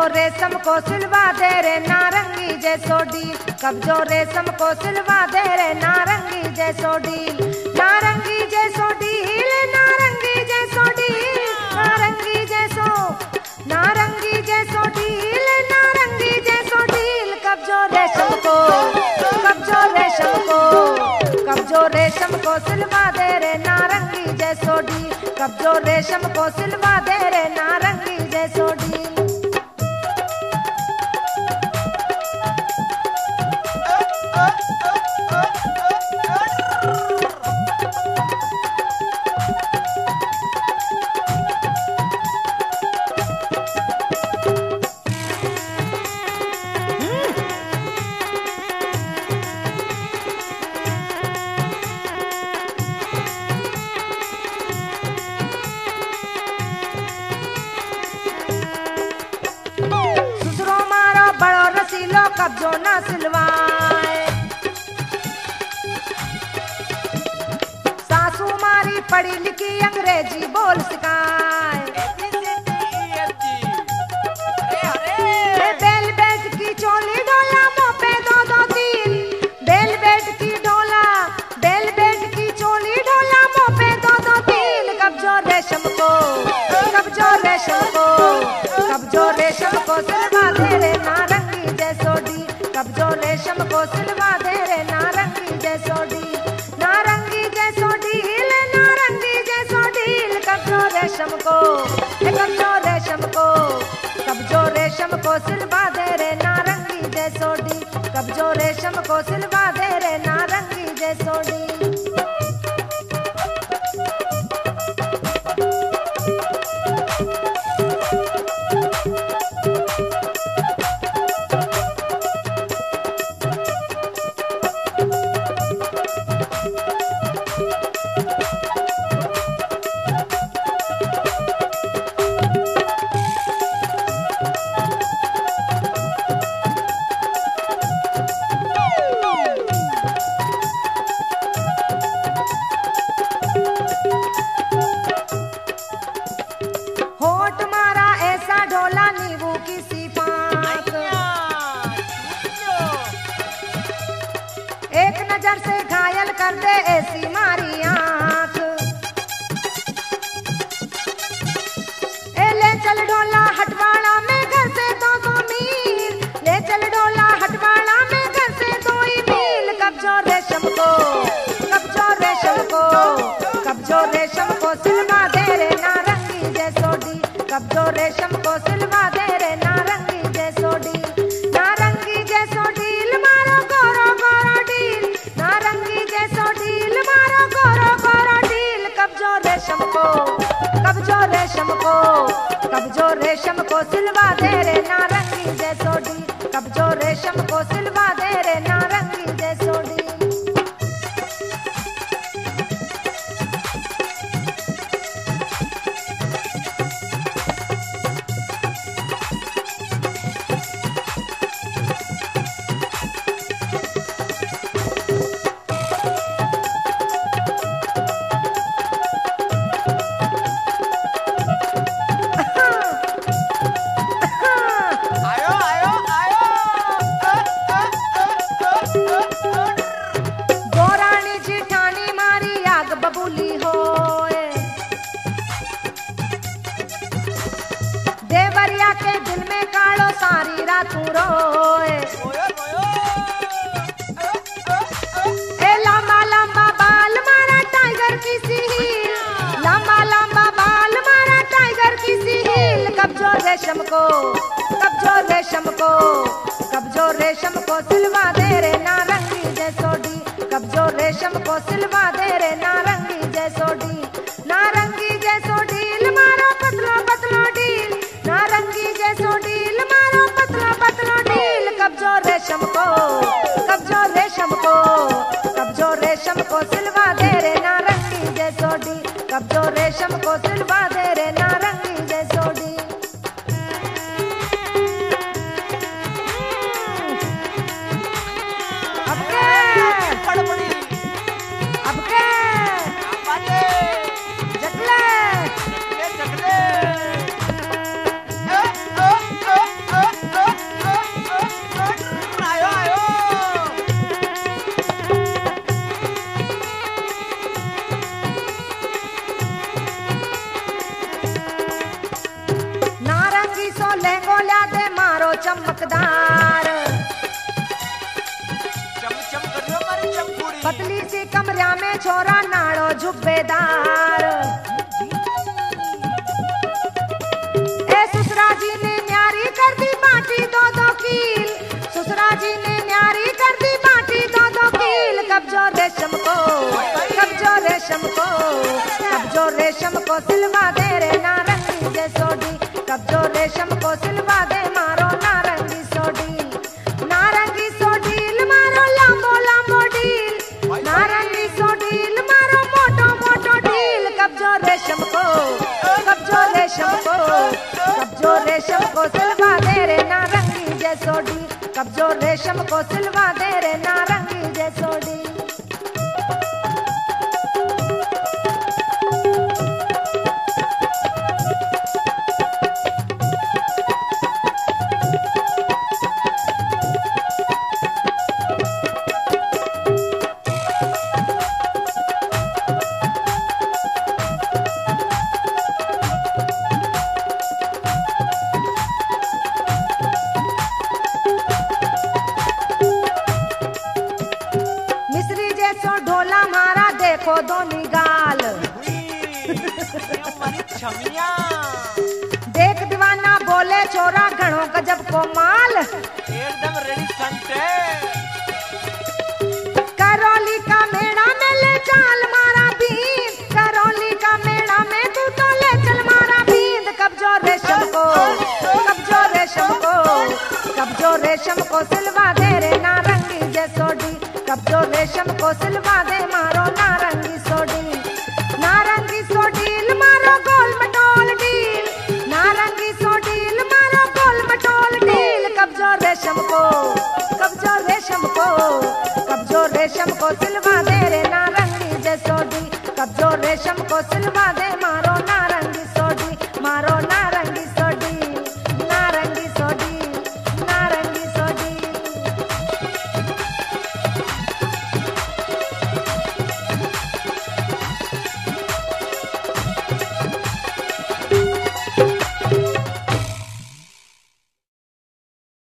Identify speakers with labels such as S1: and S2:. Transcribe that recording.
S1: रेशम को सिलवा दे रे नारंगी जैसो डील, कब्जो रेशम को सिलवा दे रे नारंगी जैसो डील, नारंगी जैसो डील, नारंगी जैसो डील, नारंगी जैसो, नारंगी जैसो डील, नारंगी जैसो डील, कब्जो रेशम को, कब्जो रेशम को, कब्जो रेशम को सिलवा दे रे नारंगी जैसो डील, कब्जो रेशम को सिलवा दे रे नारंगी जैसो डील। कब्जो ना सिलवाए, सासू मारी पढ़ी लिखी अंग्रेजी बोल सिखाए, बेल बेट की चोली डोला मुँह पे दो दो तीन, बेल बेट की डोला, बेल बेट की चोली डोला मुँह पे दो दो तीन, कब्जो रेशम को, कब्जो रेशम को, कब्जो रेशम को सिलवा दे रे नारंगी जैसो डील, कब्जो रेशम को सिलवा दे रे नारंगी जैसो डील, नारंगी जैसो डील, नारंगी जैसो डील, कब्जो रेशम को, कब्जो रेशम को, कब्जो रेशम को सिलवा दे रे नारंगी जैसो डील, कब्जो रेशम को सिलवा दे रे नारंगी जैसो डील। एक नजर से घायल कर दे ऐसी मारी आंख, ए ले चल ढोला हटवाड़ा में घर से 200 मील, ले चल ढोला हटवाड़ा में घर से 2 मील, कब्जो रेशम को, कब्जो रेशम को, कब्जो रेशम को सिलवा दे रे नारंगी जैसो डील, कब्जो रेशम को सिलवा दे रे नारंगी जैसो डील, नारंगी जैसो डील, मारो गोरो गोरो डील, नारंगी जैसो डील, मारो गोरो गोरो डील, कब्जो रेशम को, कब्जो रेशम को, कब्जो रेशम को सिलवा दे रे नारंगी जैसो डील, कब्जो रेशम को सिलवा दे रे नारंगी जैसो डील। देवरिया के दिल में कालो सारी रात रोए, ए लंबा लंबा बाल मारा टाइगर की सी हील, लंबा लंबा बाल मारा टाइगर की सी हील, कब्जो रेशम को, कब्जो रेशम को, कब्जो रेशम को सिलवा दे रे नारंगी जैसो डील, कब्जो रेशम को सिलवा दे रे नारंगी जैसो डील, नारंगी जैसो डील, मारो पतलो पतलो डील, नारंगी जैसो डील, मारो पतलो पतलो डील, कब्जो रेशम को, कब्जो रेशम को, कब्जो रेशम को सिलवा दे रे नारंगी जैसो डील, कब्जो रेशम को सिलवा दे रे नारंगी जैसो डील। छोरा नाड़ो जुब्बेदार। ए ससुरा जी ने न्यारी कर दी बाटी 2-2 कील, ससुरा जी ने न्यारी कर दी बाटी 2-2 कील। कब्जो रेशम को, कब्जो रेशम को, कब्जो रेशम को सिलवा दे रे नारंगी जे सोडी, कब्जो रेशम को सिलवा दे मारो नारंगी सोडी। नारंगी सोडील मारो लांबो लांबो डील, नारंगी सोडील मारो मोटो मोटो डील। कब्जो रेशम को, कब्जो रेशम को, कब्जो रेशम को सिलवा दे रे नारंगी जे सोडी, कब्जो रेशम को सिलवा दे रे नारंगी जे सोडी। देखो दोनी गाल देख दीवाना बोले छोरा घणो गजब को माल,
S2: एकदम रेडी संटे।
S1: करौली का मेड़ा में ले चाल मारा बींद, करौली का मेड़ा में तू तो ले चल मारा बींद। कब्जो रेशम को, कब्जो रेशम को, कब्जो रेशम को सिलवा दे रे नारंगी जे सोडी, कब्जो रेशम को सिलवा दे मारो नारंगी सोडी। नारंगी सोडील मारो गोल मटोल डील, नारंगी सोडील मारो गोल मटोल डील। कब्जो रेशम को, कब्जो रेशम को, कब्जो रेशम को सिलवा दे रे नारंगी जे सोडी, कब्जो रेशम को सिलवा दे मारो